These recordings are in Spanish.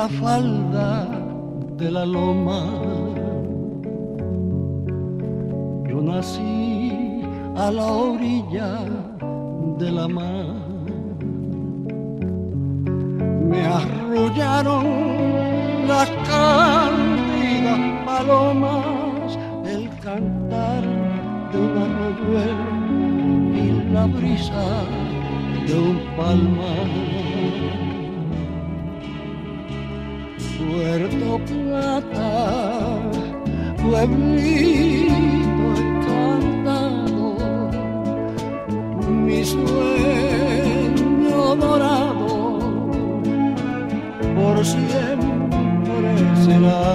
la falda de la loma. Yo nací a la orilla de la mar. Me arrullaron las cándidas palomas, el cantar de un arroyuelo y la brisa de un palmar. Puerto Plata, pueblito encantado, mi sueño dorado por siempre será.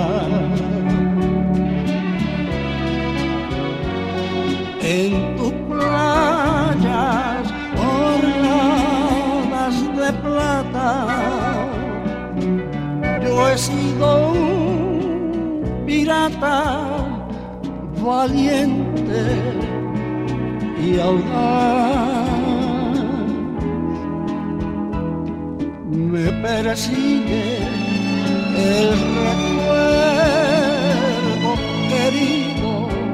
En tus playas orladas de plata, yo he sido un pirata valiente y audaz. Me persigue el recuerdo querido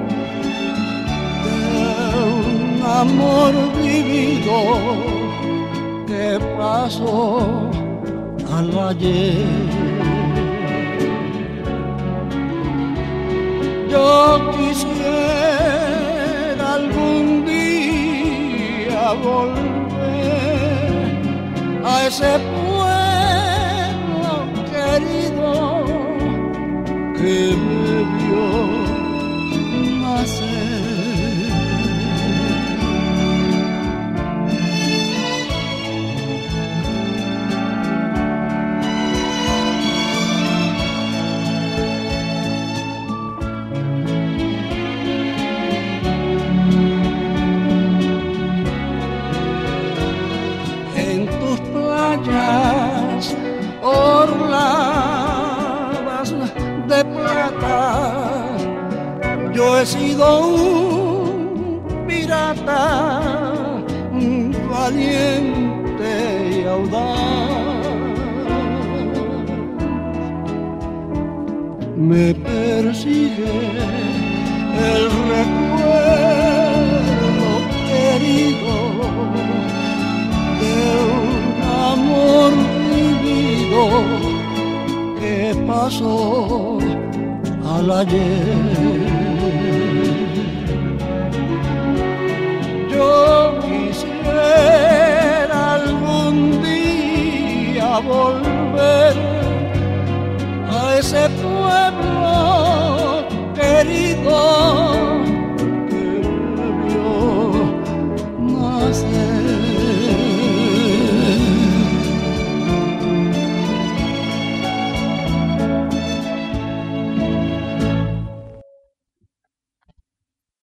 de un amor vivido que pasó al ayer. Yo quisiera algún día volver a ese pueblo querido que me vio nacer. Orladas de plata, yo he sido un pirata valiente y audaz. Me persigue el recuerdo querido de un amor vivido que pasó al ayer. Yo quisiera algún día volver a ese pueblo querido